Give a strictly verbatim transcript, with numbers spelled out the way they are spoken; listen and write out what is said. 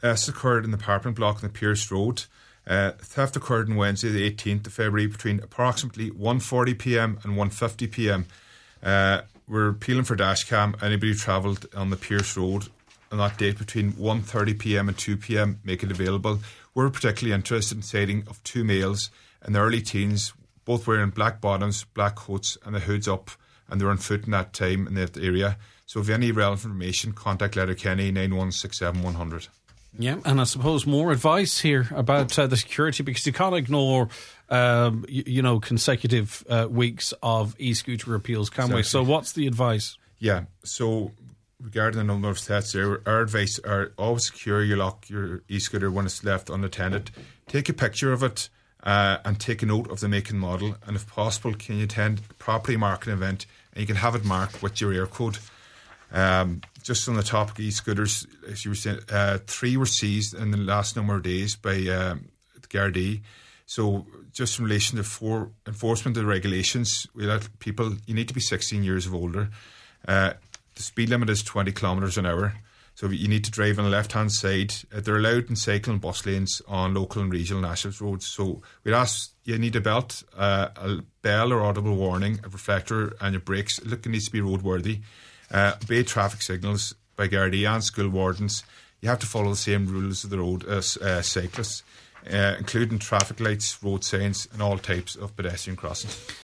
Uh, this occurred in the apartment block on the Pierce Road. Uh, theft occurred on Wednesday the eighteenth of February between approximately one forty p.m. and one fifty p.m. Uh, we're appealing for dashcam. Anybody who travelled on the Pierce Road on that date between one thirty p.m. and two p.m. make it available. We're particularly interested in sighting of two males in their early teens, both wearing black bottoms, black coats and the hoods up, and they were on foot in that time in that area. So if you have any relevant information, contact Letterkenny nine one six seven one hundred. Yeah, and I suppose more advice here about uh, the security, because you can't ignore, um, you, you know, consecutive uh, weeks of e-scooter appeals, can exactly. we? So what's the advice? Yeah, so regarding the number of thefts there, our advice are always secure your lock, your e-scooter when it's left unattended. Take a picture of it uh, and take a note of the make and model, and if possible, can you attend a properly marked event and you can have it marked with your air code. Um, just on the topic of e-scooters, as you were saying, uh, three were seized in the last number of days by um, the Gardaí. So just in relation to for enforcement of the regulations, we let people, you need to be sixteen years of older. Uh, the speed limit is twenty kilometres an hour. So you need to drive on the left-hand side. Uh, they're allowed in cycle and bus lanes on local and regional national roads. So we'd ask, you need a belt, uh, a bell or audible warning, a reflector and your brakes. Look, it needs to be roadworthy. Uh, obey traffic signals by Gardaí and school wardens. You have to follow the same rules of the road as uh, cyclists, uh, including traffic lights, road signs and all types of pedestrian crossings.